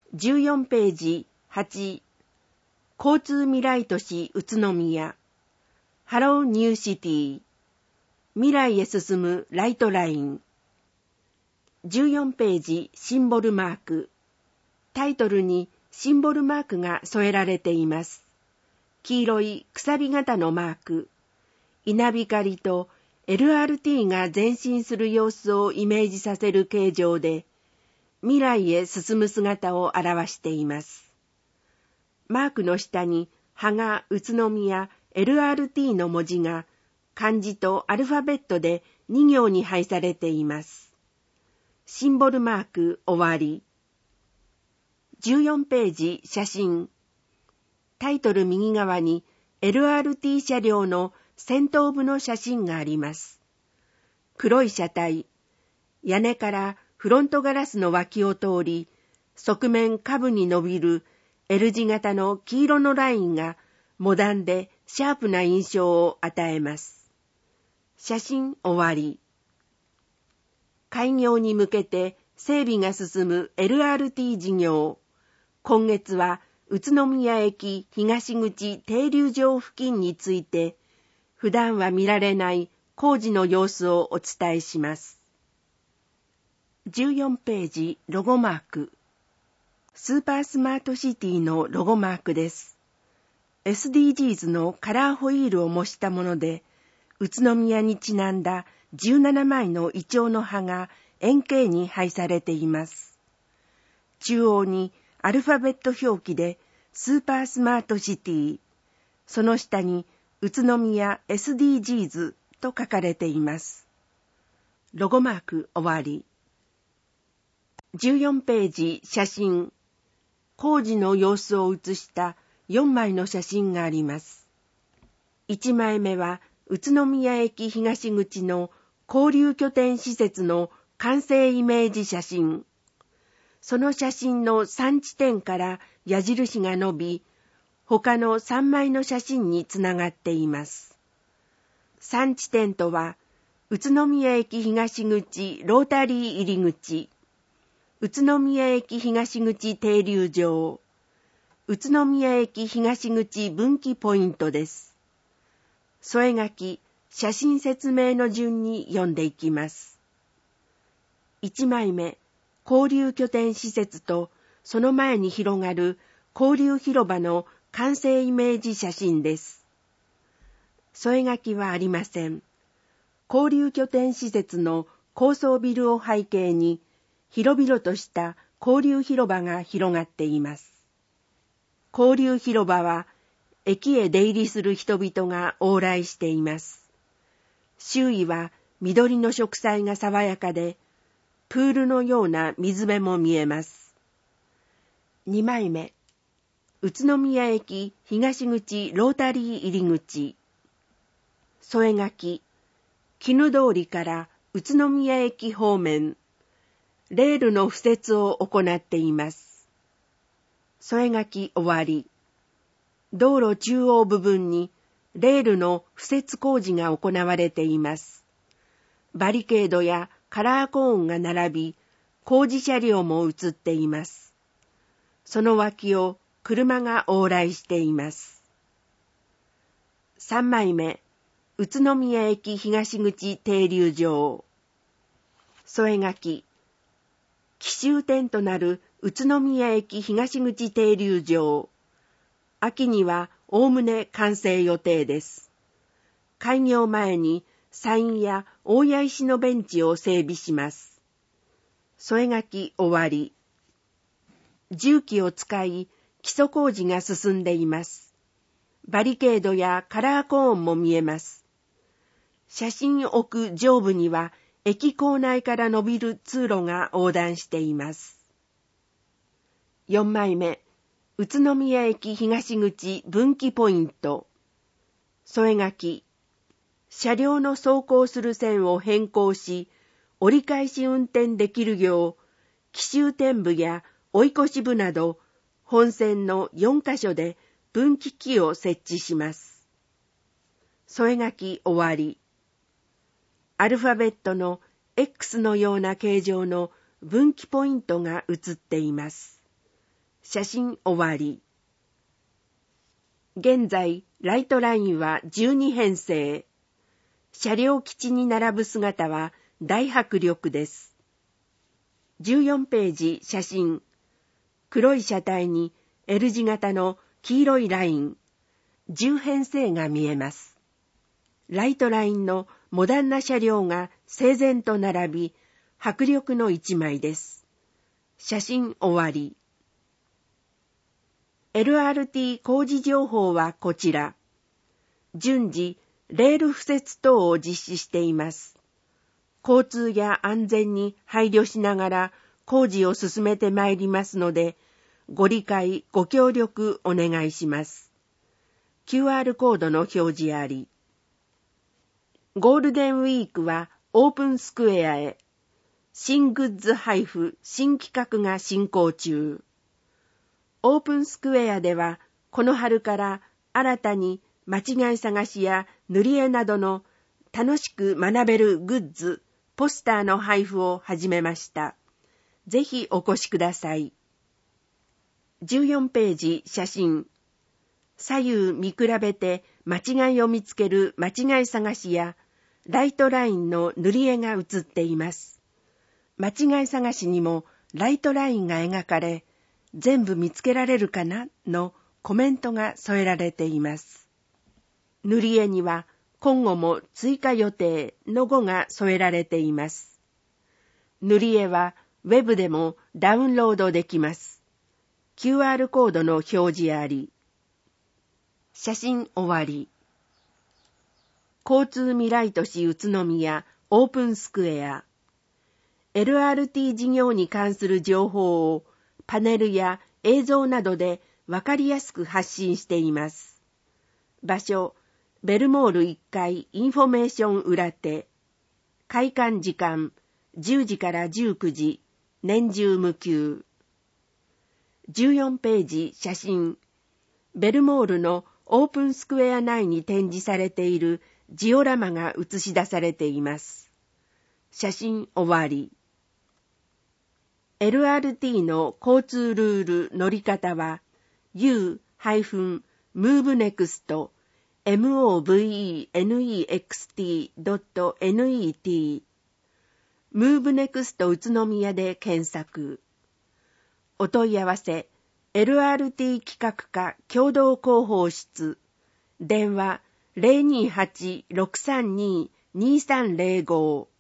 14ページ8、交通未来都市宇都宮、ハローニューシティ、未来へ進むライトライン。14ページシンボルマーク。タイトルにシンボルマークが添えられています。黄色いくさび型のマーク。稲光と LRT が前進する様子をイメージさせる形状で、未来へ進む姿を表しています。マークの下に芳賀宇都宮 LRT の文字が漢字とアルファベットで2行に配されています。シンボルマーク終わり。14ページ写真。タイトル右側に LRT 車両の先頭部の写真があります。黒い車体。屋根からフロントガラスの脇を通り、側面下部に伸びる L 字型の黄色のラインがモダンでシャープな印象を与えます。写真終わり。開業に向けて整備が進む LRT 事業。今月は宇都宮駅東口停留場付近について、普段は見られない工事の様子をお伝えします。14ページロゴマーク。スーパースマートシティのロゴマークです。SDGs のカラーホイールを模したもので、宇都宮にちなんだ17枚のイチョウの葉が円形に配されています。中央にアルファベット表記でスーパースマートシティ、その下に宇都宮 SDGs と書かれています。ロゴマーク終わり。14ページ写真。工事の様子を写した4枚の写真があります。1枚目は宇都宮駅東口の交流拠点施設の完成イメージ写真。その写真の3地点から矢印が伸び、他の3枚の写真につながっています。3地点とは、宇都宮駅東口ロータリー入り口、宇都宮駅東口停留場、宇都宮駅東口分岐ポイントです。添え書き、写真説明の順に読んでいきます。1枚目、交流拠点施設とその前に広がる交流広場の完成イメージ写真です。添え書きはありません。交流拠点施設の高層ビルを背景に広々とした交流広場が広がっています。交流広場は駅へ出入りする人々が往来しています。周囲は緑の植栽が爽やかで、プールのような水辺も見えます。2枚目、宇都宮駅東口ロータリー入り口。添え書き、絹通りから宇都宮駅方面、レールの敷設を行っています。添え書き終わり。道路中央部分にレールの敷設工事が行われています。バリケードやカラーコーンが並び、工事車両も映っています。その脇を車が往来しています。3枚目、宇都宮駅東口停留場。添え書き、紀州店となる宇都宮駅東口停留場。秋にはおおむね完成予定です。開業前にサインや大谷石のベンチを整備します。添え書き終わり。重機を使い基礎工事が進んでいます。バリケードやカラーコーンも見えます。写真を置く上部には駅構内から伸びる通路が横断しています。4枚目、宇都宮駅東口分岐ポイント。添え書き、車両の走行する線を変更し、折り返し運転できるよう、紀州店部や追い越し部など、本線の4カ所で分岐器を設置します。添え書き終わり。アルファベットの X のような形状の分岐ポイントが写っています。 写真終わり。現在、ライトラインは12編成。車両基地に並ぶ姿は大迫力です。14ページ写真。黒い車体に L 字型の黄色いライン、10編成が見えます。ライトラインのモダンな車両が整然と並び、迫力の一枚です。写真終わり。LRT 工事情報はこちら。順次、レール敷設等を実施しています。交通や安全に配慮しながら工事を進めてまいりますので、ご理解、ご協力お願いします。QR コードの表示あり。ゴールデンウィークはオープンスクエアへ。新グッズ配布、新企画が進行中。オープンスクエアでは、この春から新たに間違い探しや塗り絵などの楽しく学べるグッズ、ポスターの配布を始めました。ぜひお越しください。14ページ写真。左右見比べて間違いを見つける間違い探しや、ライトラインの塗り絵が写っています。間違い探しにもライトラインが描かれ、全部見つけられるかなのコメントが添えられています。塗り絵には今後も追加予定の語が添えられています。塗り絵はウェブでもダウンロードできます。QR コードの表示あり。写真終わり。交通未来都市宇都宮オープンスクエア。LRT 事業に関する情報をパネルや映像などでわかりやすく発信しています。場所、ベルモール1階インフォメーション裏手。開館時間、10時から19時、年中無休。14ページ写真。ベルモールのオープンスクエア内に展示されているジオラマが映し出されています。写真終わり。LRT の交通ルール乗り方は u-movenext movenext.net movenext 宇都宮で検索。お問い合わせ LRT 企画課共同広報室電話 028-632-2305